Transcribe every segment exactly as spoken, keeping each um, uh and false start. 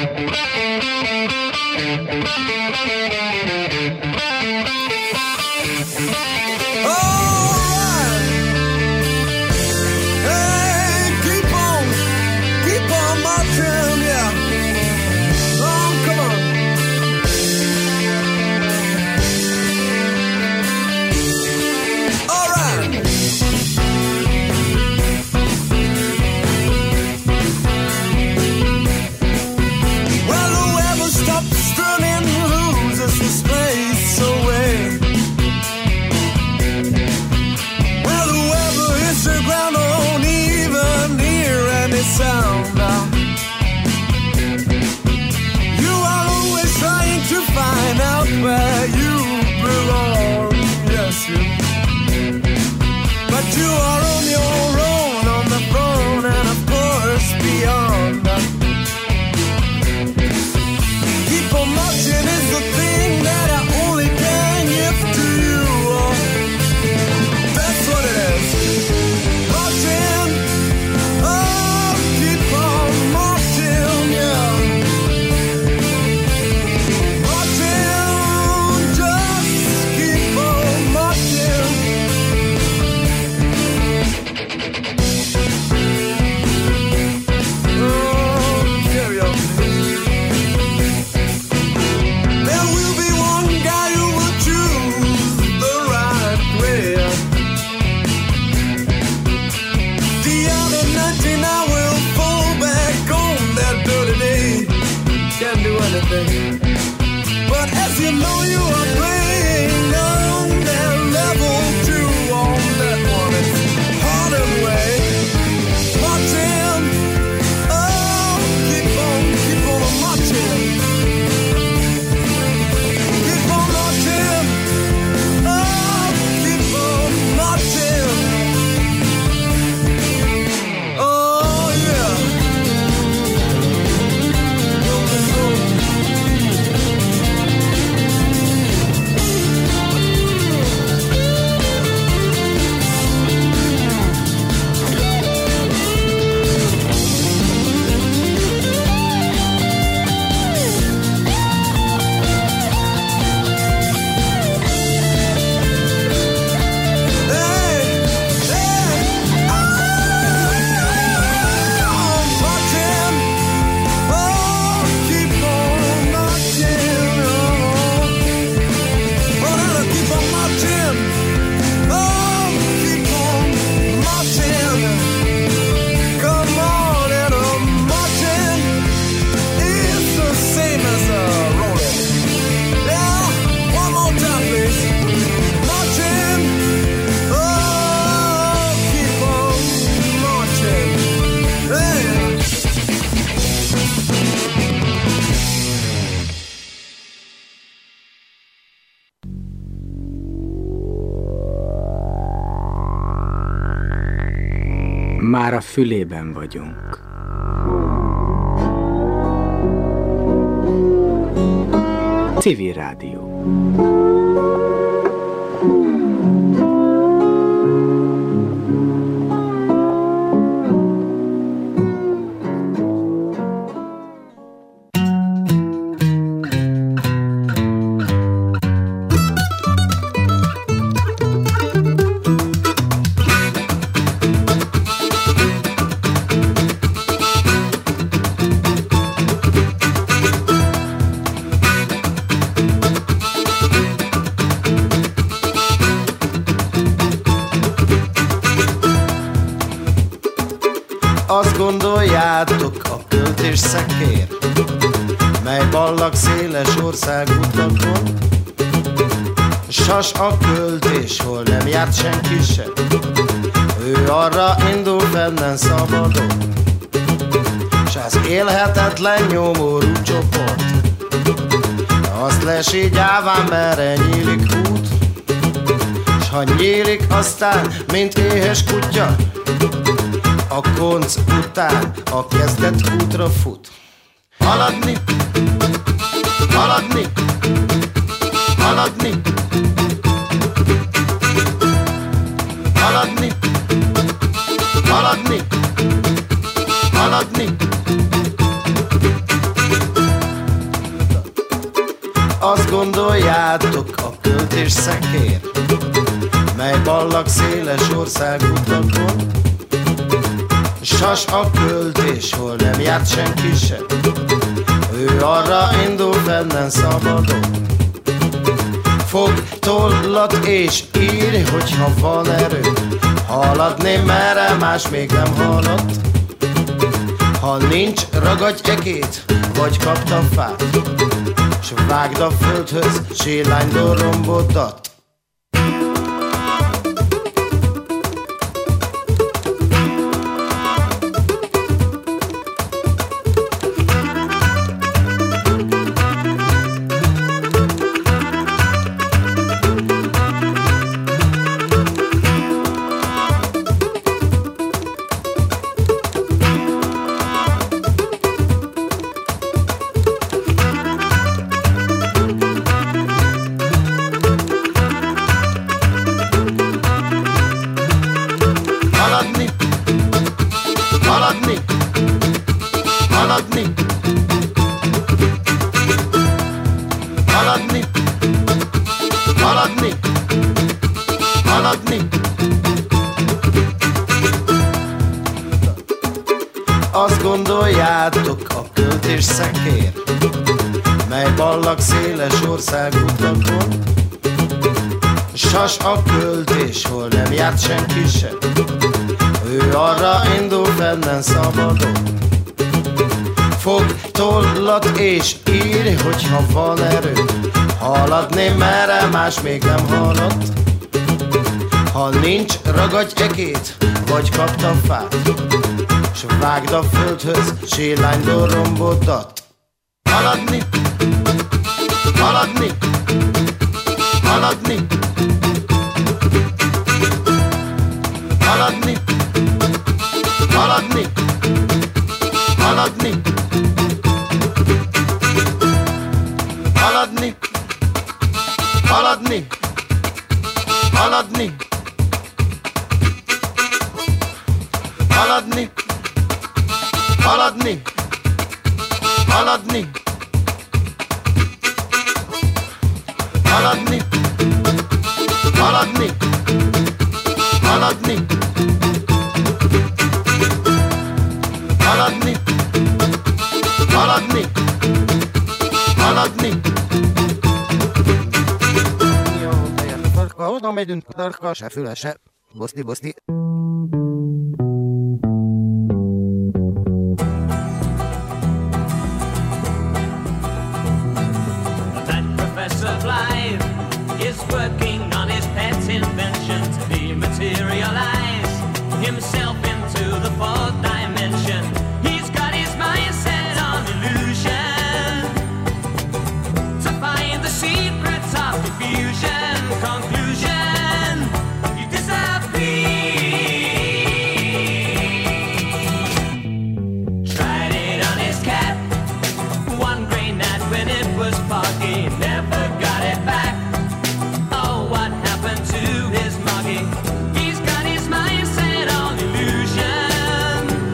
Már a fülében vagyunk. Civil Rádió. Azt gondoljátok, a költés szekér, mely ballag széles országutakon, sas a költés, hol nem járt senki se, ő arra indul fennen szabadon, s az élhetetlen nyomorú csoport, azt lesi gyáván, merre nyílik út, s ha nyílik aztán, mint éhes kutya, a konc után a kezdett útra fut. Haladni, haladni, haladni, haladni, haladni, haladni. gondoljátok a költés szekér, mely ballag széles országutakon. Sas a költés, hol nem járt senki se, ő arra indul fennen szabadon. Fog tollat és írj, hogyha van erő, haladni merre más még nem haladt. Ha nincs, ragadj ekét, vagy kapd a fát, s vágd a földhöz sélánydól rombodat. Azt gondoljátok a költés szekér, mely ballag széles országutakon. Sas a költés, hol nem járt senki se, ő arra indul fennen szabadon. Fog tollat és írj, hogyha van erő, haladni merre más még nem haladt. Ha nincs, ragadj ekét, vagy kapd a fát, s vágd a földhöz sélánydól rombodat. Haladni, haladni, haladni, haladni, haladni, haladni, haladni, haladni, haladni, haladni, haladni, haladni, haladni, haladni, haladni, haladni, haladni, haladni. Jó, teljesen tarka, oda megyünk, tarka, se füle, se boszti, boszti. Working on his pet invention to dematerialize himself into the fourth dimension. He's got his mindset on illusion to find the secrets of diffusion. Conclusion, he disappeared. Tried it on his cat one gray night when it was foggy, never got it back. To his mugging, he's got his mindset on illusion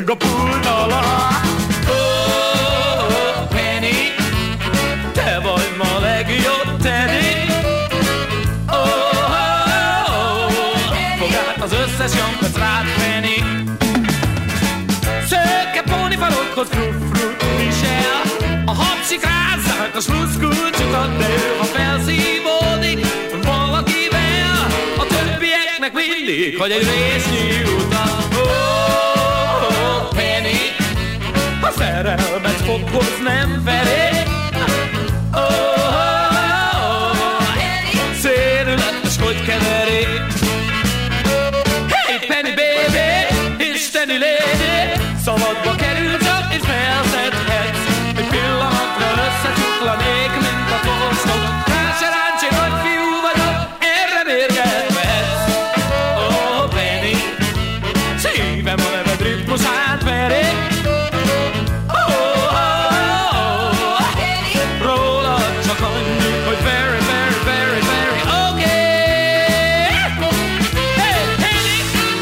a pult alá. Oh, Penny, te vagy ma legjobb, Teddy. Oh, oh, oh, fogd át az összes jankot rád, Penny. Szökke pónifarokhoz frut-frut visel, a hapsik rázzák a sluszkulcsukat, de ő, ha felszívódik valakivel, a többieknek mindig, hogy egy résznyi utat. Oh, oh, Penny, a szerelmet foghoz nem veré. Oh, oh, oh, szélületes, hogy keveri. Hey, Penny baby, isteni lady, szabadba kerül csak és felszedhetsz. Egy pillanatra összecsuklanék, mint a fosztok. Ráseráncsi nagy fiú vagyok, erre mérgetvetsz. Oh, Penny, szívem a neved ritmusát veri. Oh, oh, oh, rólad csak annyi, hogy very, very, very, very okay. Hey, Penny!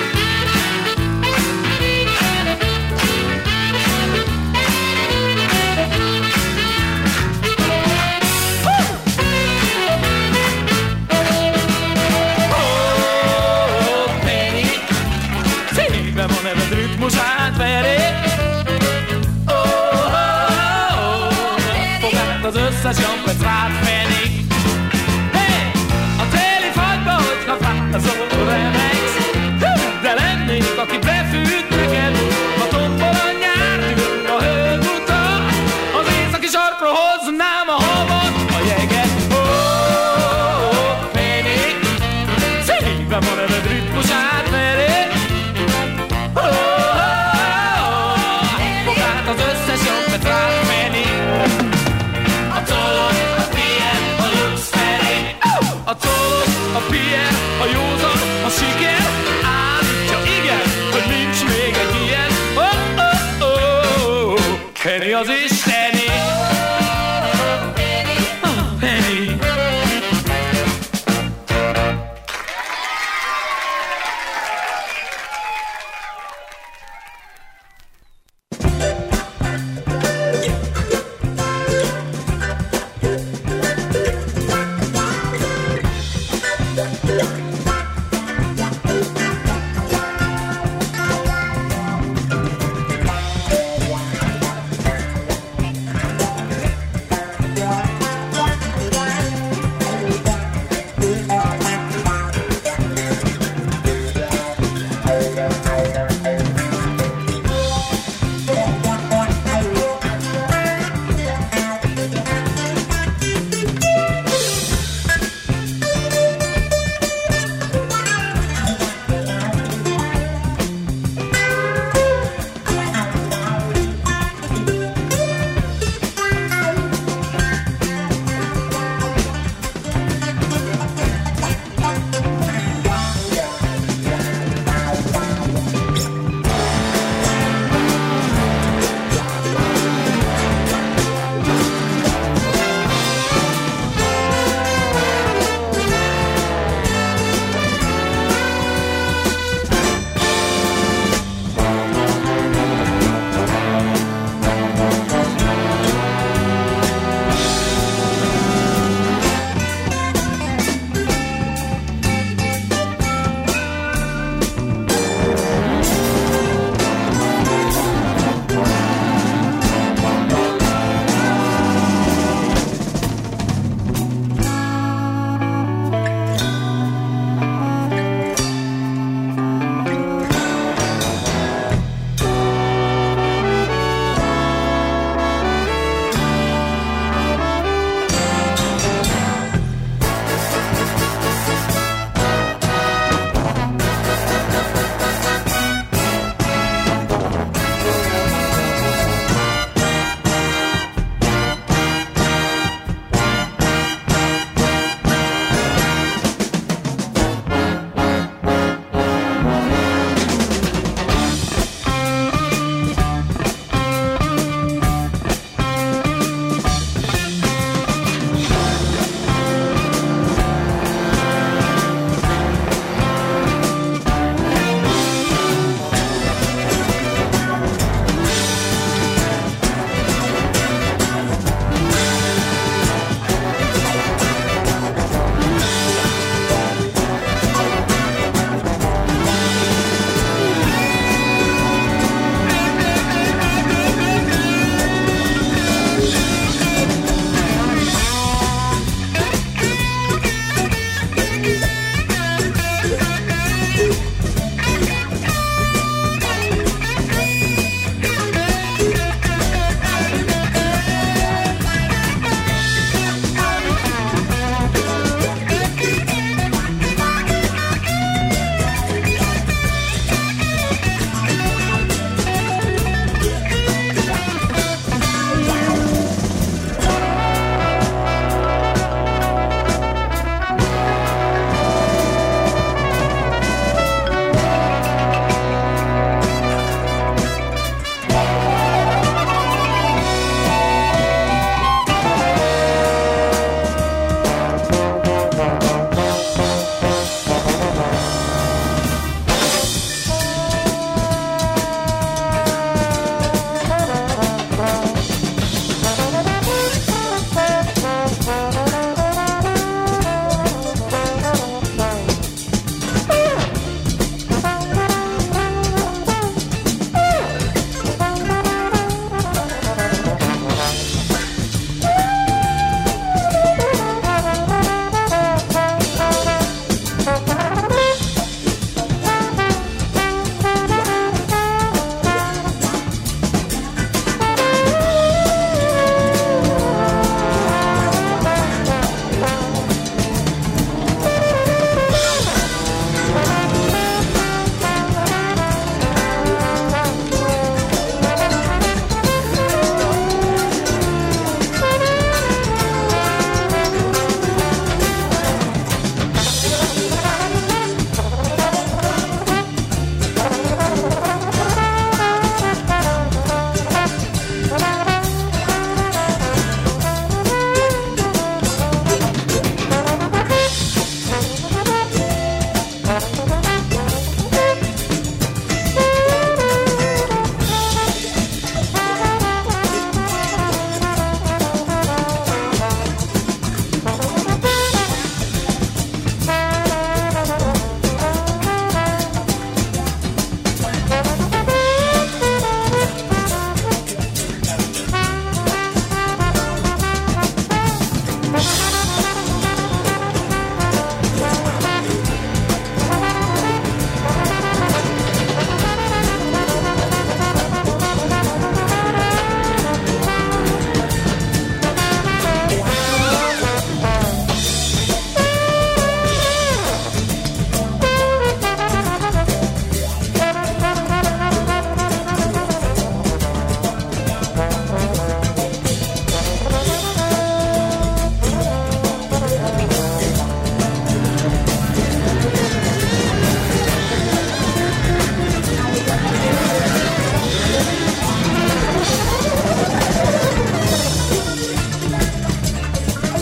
Oh, Penny, szívem a neved ritmusát veri. Oh, oh, oh, fogd át az összes jampet rád, Penny. Hey, a téli fagyba, hogyha fázol, remegsz. Hű, de lennék, aki befűt neked, a tombol a nyár, tűr a hőguta. Az északi sarkra hoznám a havat, a jeget. Oh, oh, Penny, szívem a neved ritmusát veri. Oh, oh, oh, fogd át az összes jampet rád, Penny. A tolos, a Pierre, a Lux Ferry. A tolos, a Pierre, a józan, a siker. Állítja igen, hogy nincs még egy ilyen. Oh, oh, oh, oh, Penny az isteni. Oh, Penny.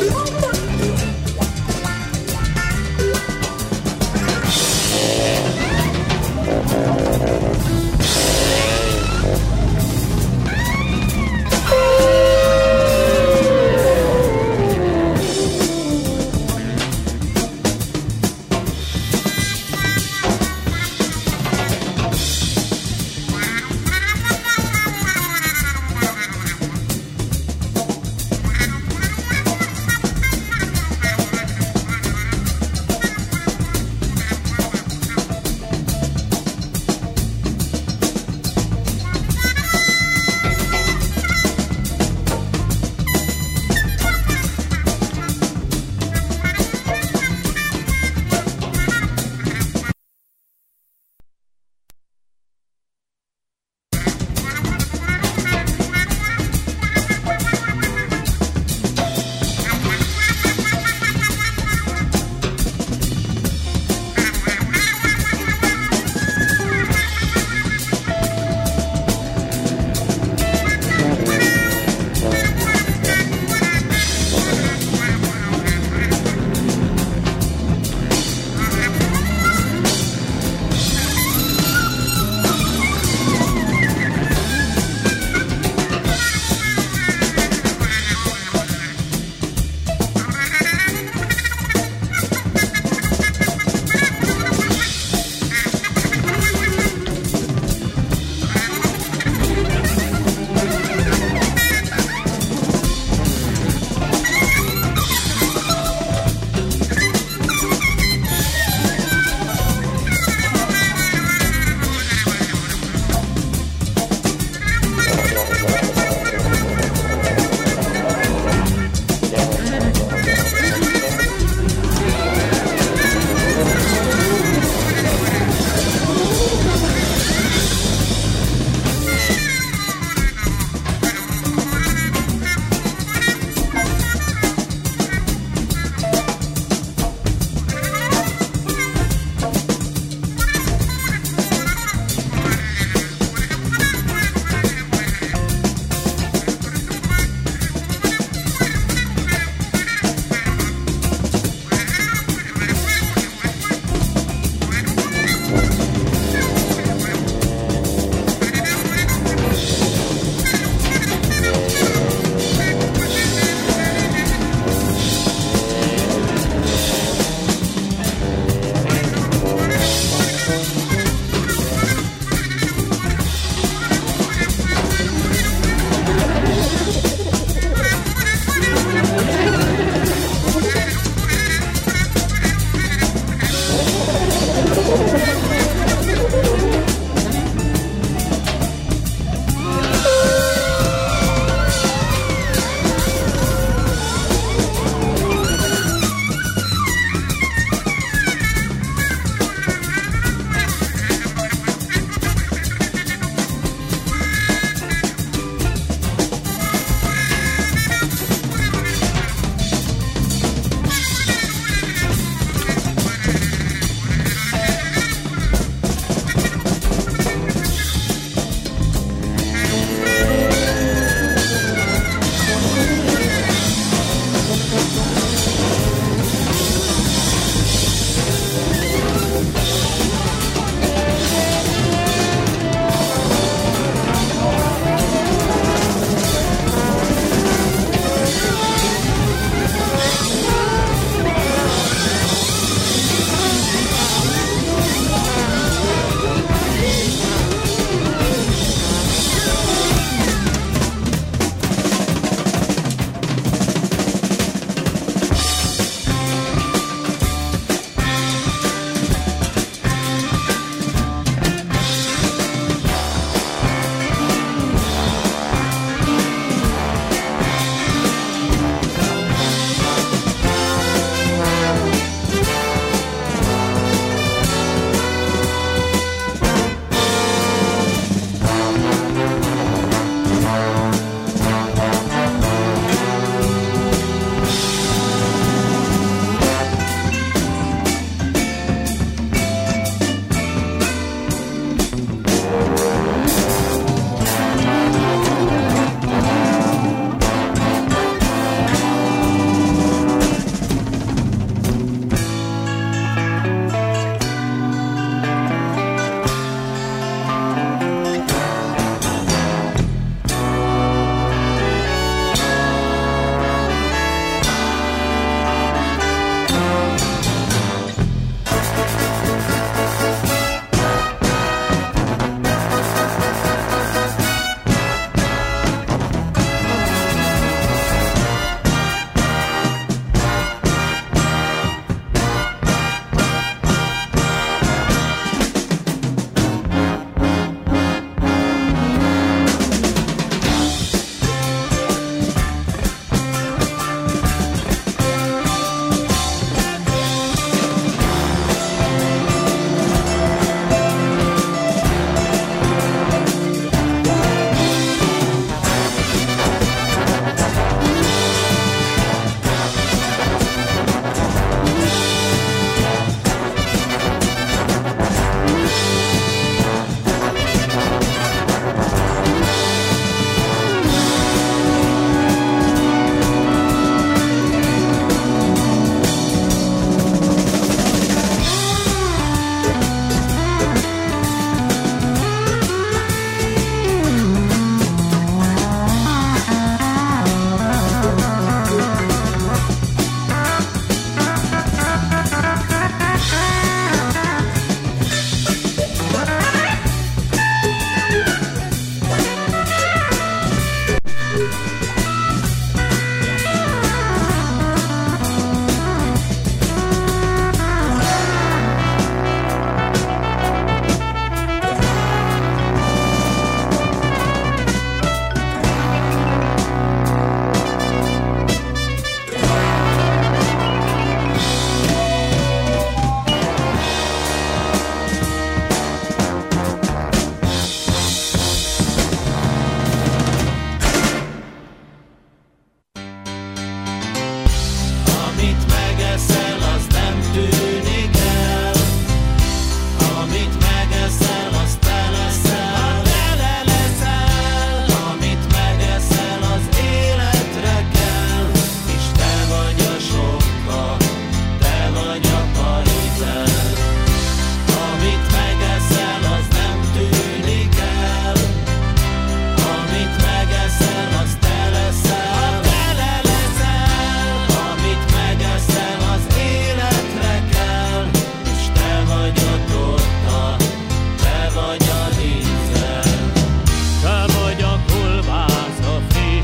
Thank you.